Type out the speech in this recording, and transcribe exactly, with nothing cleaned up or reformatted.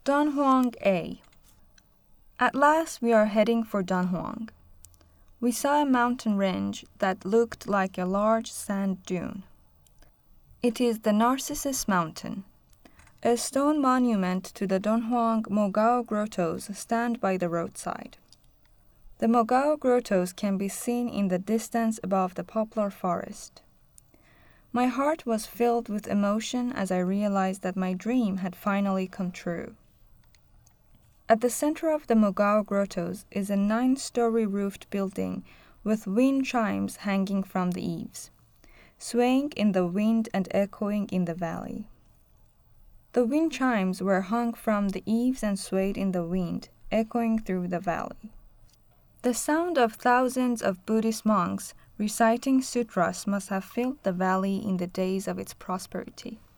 Dunhuang A. At last we are heading for Dunhuang. We saw a mountain range that looked like a large sand dune. It is the Narcissus Mountain. A stone monument to the Dunhuang Mogao Grottoes stand by the roadside. The Mogao Grottoes can be seen in the distance above the poplar forest. My heart was filled with emotion as I realized that my dream had finally come true. At the center of the Mogao Grottoes is a nine-story roofed building with wind chimes hanging from the eaves, swaying in the wind and echoing in the valley. The wind chimes were hung from the eaves and swayed in the wind, echoing through the valley. The sound of thousands of Buddhist monks reciting sutras must have filled the valley in the days of its prosperity.